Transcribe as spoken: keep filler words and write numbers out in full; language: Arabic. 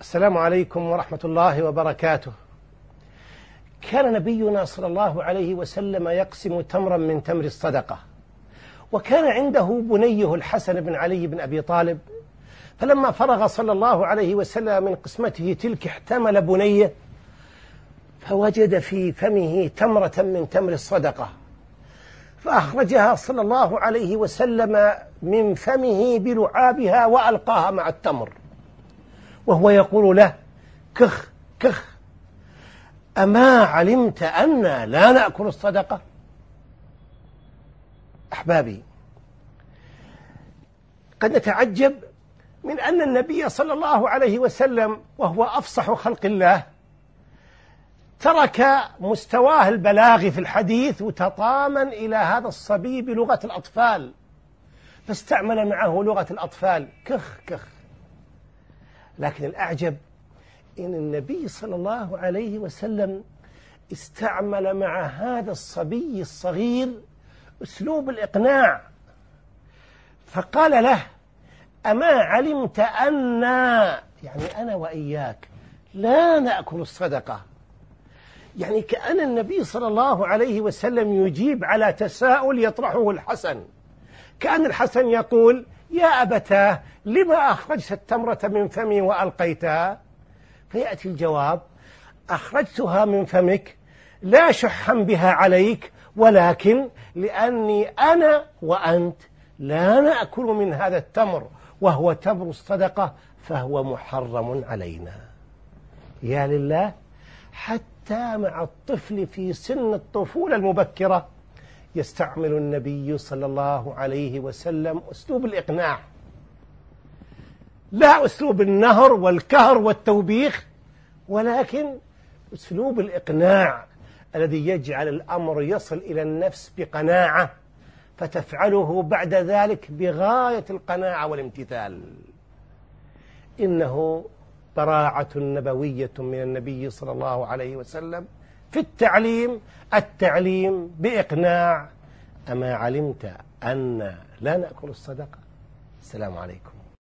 السلام عليكم ورحمة الله وبركاته. كان نبينا صلى الله عليه وسلم يقسم تمرا من تمر الصدقة، وكان عنده بنيه الحسن بن علي بن أبي طالب، فلما فرغ صلى الله عليه وسلم من قسمته تلك احتمل بنيه فوجد في فمه تمرة من تمر الصدقة، فأخرجها صلى الله عليه وسلم من فمه بلعابها وألقاها مع التمر، وهو يقول له: كخ كخ، أما علمت أن لا نأكل الصدقة؟ أحبابي، قد نتعجب من أن النبي صلى الله عليه وسلم وهو أفصح خلق الله ترك مستواه البلاغي في الحديث وتطامن إلى هذا الصبي بلغة الأطفال، فاستعمل معه لغة الأطفال: كخ كخ. لكن الأعجب إن النبي صلى الله عليه وسلم استعمل مع هذا الصبي الصغير أسلوب الإقناع، فقال له: أما علمت أن، يعني أنا وإياك، لا نأكل الصدقة. يعني كأن النبي صلى الله عليه وسلم يجيب على تساؤل يطرحه الحسن، كأن الحسن يقول: يا أبتاه، لما أخرجت التمرة من فمي وألقيتها؟ فيأتي الجواب: أخرجتها من فمك لا شحا بها عليك، ولكن لأني أنا وأنت لا نأكل من هذا التمر، وهو تمر الصدقة، فهو محرم علينا. يا لله، حتى مع الطفل في سن الطفولة المبكرة يستعمل النبي صلى الله عليه وسلم أسلوب الإقناع، لا أسلوب النهر والكهر والتوبيخ، ولكن أسلوب الإقناع الذي يجعل الأمر يصل إلى النفس بقناعة، فتفعله بعد ذلك بغاية القناعة والامتثال. إنه براعة نبوية من النبي صلى الله عليه وسلم في التعليم، التعليم بإقناع: أما علمت أن لا نأكل الصدقة؟ السلام عليكم.